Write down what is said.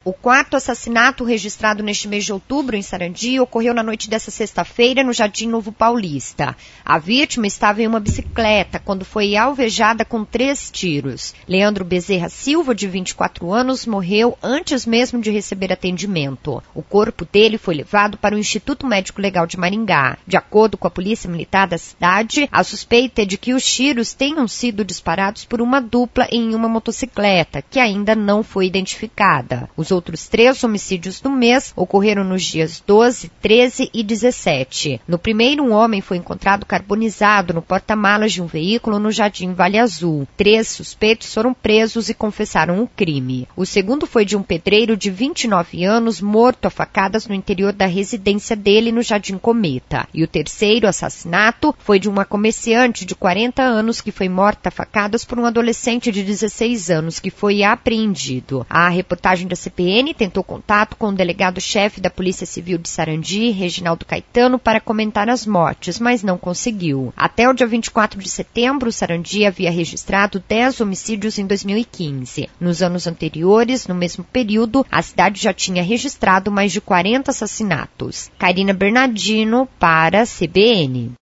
O quarto assassinato registrado neste mês de outubro em Sarandi ocorreu na noite desta sexta-feira no Jardim Novo Paulista. A vítima estava em uma bicicleta quando foi alvejada com 3 tiros. Leandro Bezerra Silva, de 24 anos, morreu antes mesmo de receber atendimento. O corpo dele foi levado para o Instituto Médico Legal de Maringá. De acordo com a Polícia Militar da cidade, a suspeita é de que os tiros tenham sido disparados por uma dupla em uma motocicleta, que ainda não foi identificada. Os outros 3 homicídios do mês ocorreram nos dias 12, 13 e 17. No primeiro, um homem foi encontrado carbonizado no porta-malas de um veículo no Jardim Vale Azul. 3 suspeitos foram presos e confessaram o crime. O segundo foi de um pedreiro de 29 anos morto a facadas no interior da residência dele no Jardim Cometa. E o terceiro assassinato foi de uma comerciante de 40 anos que foi morta a facadas por um adolescente de 16 anos que foi apreendido. A reportagem da CPN tentou contato com o delegado-chefe da Polícia Civil de Sarandi, Reginaldo Caetano, para comentar as mortes, mas não conseguiu. Até o dia 24 de setembro, Sarandi havia registrado 10 homicídios em 2015. Nos anos anteriores, no mesmo período, a cidade já tinha registrado mais de 40 assassinatos. Karina Bernardino, para a CBN.